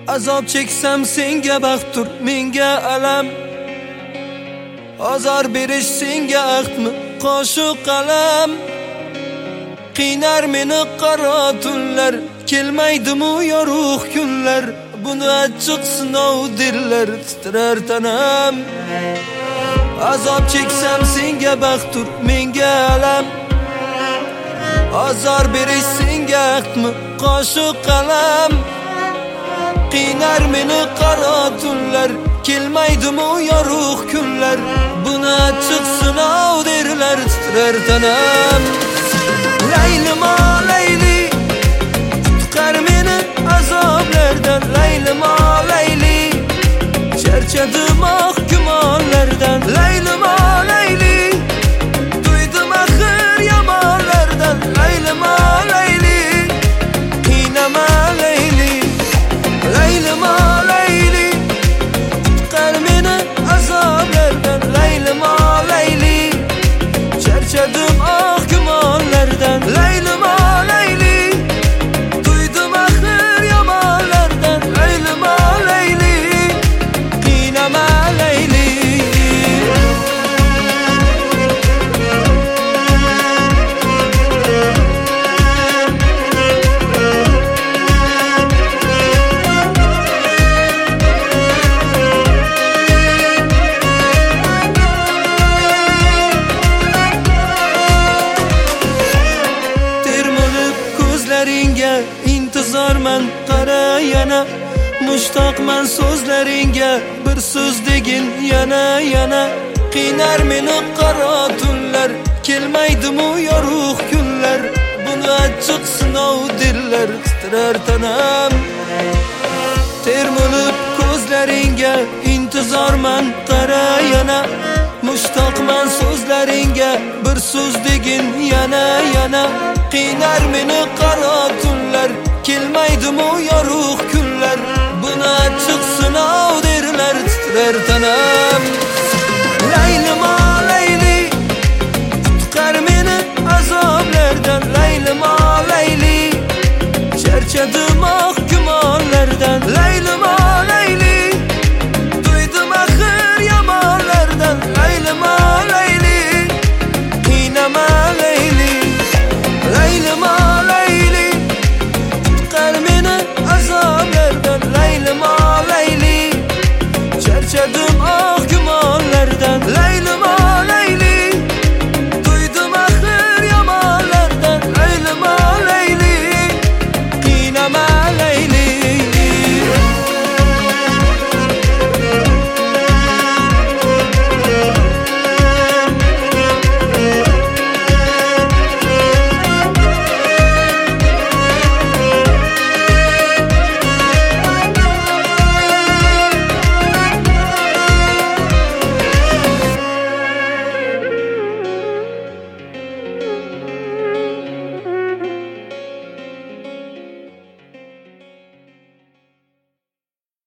Azob cheksam senga baxtdir, menga alam. Azor berish senga ahdmi, qoshiq qalam. Qiynar meni qaro tunlar, kelmaydimu yorug' kunlar. Buni achchiq sinov derlar, titrar tanam. Azob cheksam senga baxtdir, menga alam. Azor berish senga ahdmi, qoshiq qalam. Qiynar meni qaro tunlar, kelmaydimu yorug' kunlar. Buni achchiq sinov derlar, titrar tanam. Laylimo layli, qutqar meni azoblardan. Laylimo layli, charchadim gumonlardan. Laylimo layli, to'ydim axir yomonlardan. Laylimo layli, qiynama layli. Laylimo layli, qutqar meni azoblardan. Laylimo layli, charchadim gumonlardan. Laylimo layli, to'ydim axir yomonlardan. Laylimo layli, qiynama layli. Intizorman qara yana, mushtoqman so'zlaringga. Bir so'z degin yana. Qiynar meni qaro tunlar, kelmaydimu yorug' kunlar. Buni achchiq sinov derlar, titrar tanam. Termulib ko'zlaringga, intizorman qara yana, mushtoqman so'zlaringga. Bir so'z degin yana. Qiynar meni qaro tunlar, kelmaydimu yorug' kunlar. Buni achchiq sinov derlar, titrar tanam. Laylimo layli, qutqar meni azoblardan. Laylimo layli, charchadim gumonlardan. Laylimo